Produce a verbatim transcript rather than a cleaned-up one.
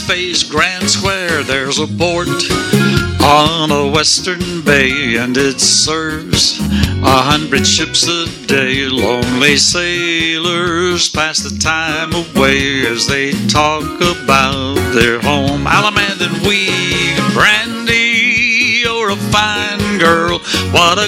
face Grand Square, there's a port on a western bay, and it serves a hundred ships a day. Lonely sailors pass the time away as they talk about their home. Alamand and weed, brandy, you're a fine girl. What a